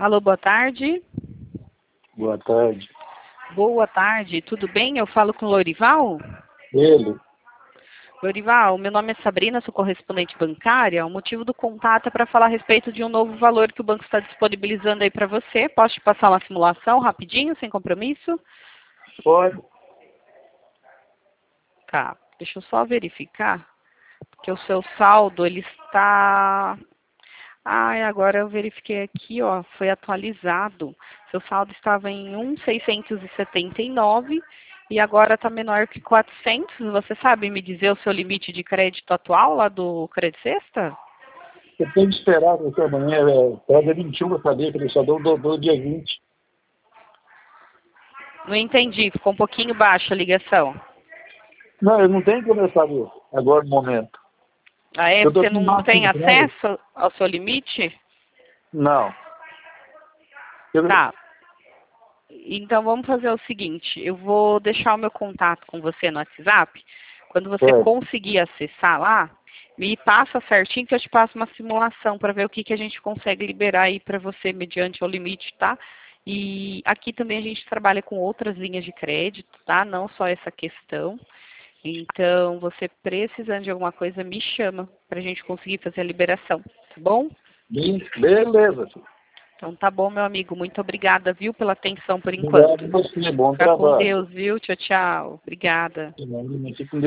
Alô, boa tarde. Boa tarde. Boa tarde, tudo bem? Eu falo com o Lorival? Ele? Lorival, meu nome é Sabrina, sou correspondente bancária. O motivo do contato é para falar a respeito de um novo valor que o banco está disponibilizando aí para você. Posso te passar uma simulação rapidinho, sem compromisso? Pode. Tá, deixa eu só verificar, porque o seu saldo, ele está... agora eu verifiquei aqui, ó, foi atualizado. Seu saldo estava em 1.679 e agora está menor que 400. Você sabe me dizer o seu limite de crédito atual lá do Credit Sexta? Você tem que esperar até amanhã, dia 21 para saber, que ele só dobrou dia 20. Não entendi, ficou um pouquinho baixa a ligação. Não, eu não tenho como eu saber agora no momento. Ah, é? Eu tô Você com não tem máquina, né? acesso ao seu limite? Não. Tá. Então vamos fazer o seguinte, eu vou deixar o meu contato com você no WhatsApp. Quando você conseguir acessar lá, me passa certinho que eu te passo uma simulação para ver o que a gente consegue liberar aí para você mediante o limite, tá? E aqui também a gente trabalha com outras linhas de crédito, tá? Não só essa questão. Então, você precisando de alguma coisa, me chama para a gente conseguir fazer a liberação, tá bom? Beleza. Então tá bom, meu amigo. Muito obrigada, viu, pela atenção por enquanto. Obrigado, você. Bom Fica com trabalho. Deus, viu? Tchau, tchau. Obrigada. Fique com Deus.